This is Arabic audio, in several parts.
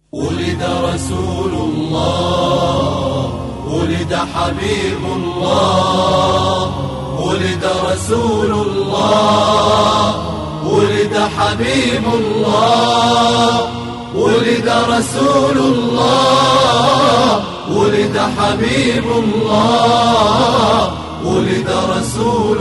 ولد رسول الله، ولد حبيب الله، ولد رسول الله، ولد حبيب الله، ولد رسول الله، ولد حبيب الله، ولد رسول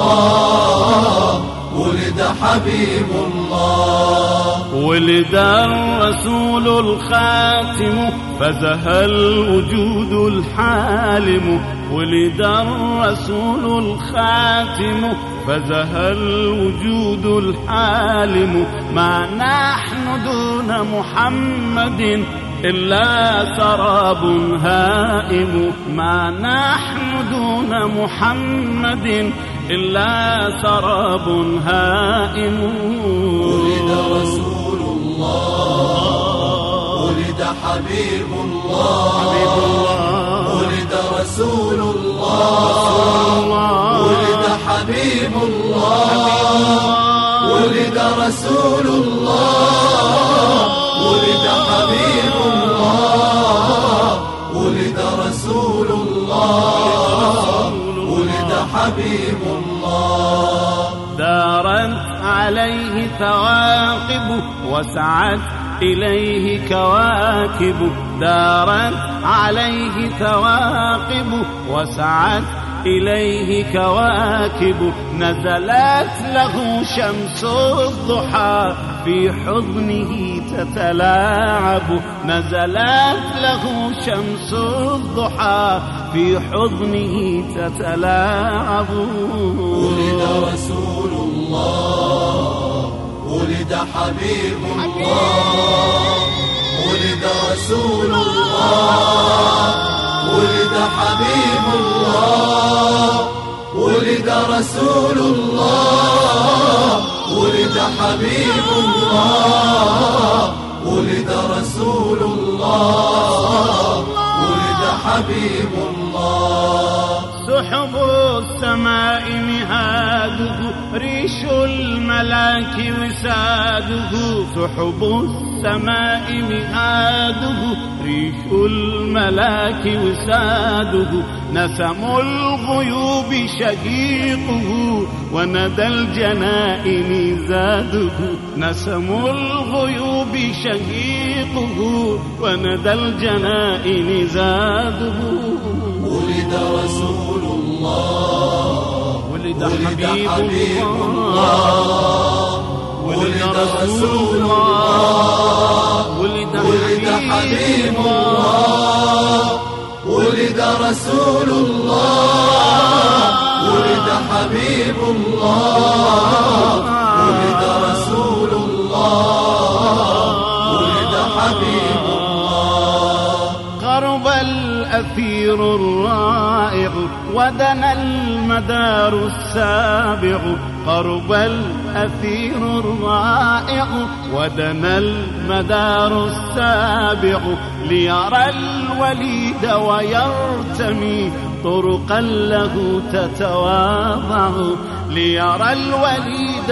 الله، ولد حبيب الله. ولد الرسول الخاتم فزه الوجود الحالم، ولد الرسول الخاتم فزه الوجود الحالم. ما نحن دون محمد إلا سراب هائم، ما نحن دون محمد إلا سراب هائم. ولد رسول الله، ولد حبيب الله، ولد رسول الله، ولد حبيب الله، ولد رسول الله، ولد حبيب الله، ولد رسول الله، ولد حبيب الله. دارت عليه ثواقب وسعت إليه كواكب، دارت عليه ثواقب وسعت إليه كواكب. نزلت له شمس الضحى في حضنه تتلاعب، نزلت له شمس الضحى في حضنه تتلاعب. ولد رسول الله، ولد حبيب الله، ولد رسول الله، ولد حبيب الله، ولد رسول الله، ولد حبيب الله، ولد رسول الله، ولد حبيب الله. سحب السماء مهاده، ريش الملاك وساده، سحب السماء مهاده، ريش الملاك وساده. نسم الغيوب شقيقه وندى الجنائن زاده، نسم الغيوب شقيقه وندى الجنائن زاده. ولد رسول الله، ولد حبيب الله، ولد رسول الله، ولد حبيب الله، ولد رسول الله، ولد حبيب الله، ولد رسول الله، ولد حبيب الله. قرب الأثير الرائع ودنا المدار السابع، قرب الأثير الرائع ودنا المدار السابع. ليرى الوليد ويرتمي طرقا له تتواضع، ليرى الوليد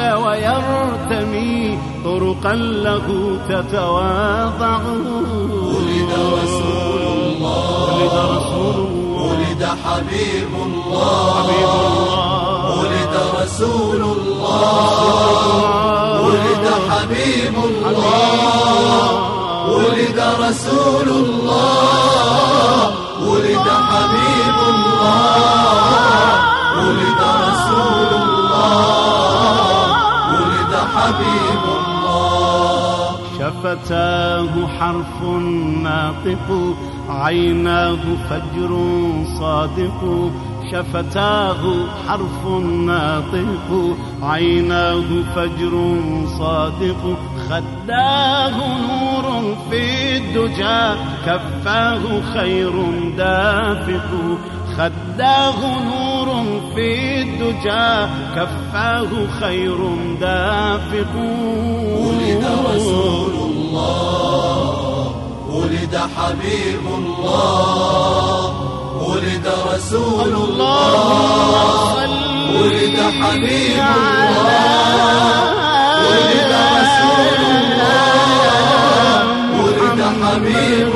ويرتمي طرقا له تتواضع. ولد رسول الله، ولد رسول الله، ولد حبيب الله، ولد رسول الله، ولد حبيب الله، ولد رسول الله، ولد حبيب الله، ولد رسول الله، ولد حبيب الله. شفتاه حرف ناطق، عيناه فجر صادق، شفتاه حرف ناطق، عيناه فجر صادق. خداه نور في الدجى، كفاه خير دافق، خداه نور في الدجى، كفاه خير دافق. ولد رسول الله، ولد حبيب الله، ولد رسول الله، ولد حبيب الله، ولد رسول الله، ولد حبيب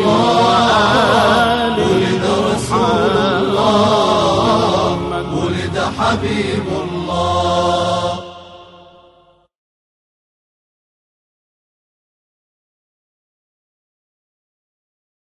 الله ولد رسول الله ولد حبيب الله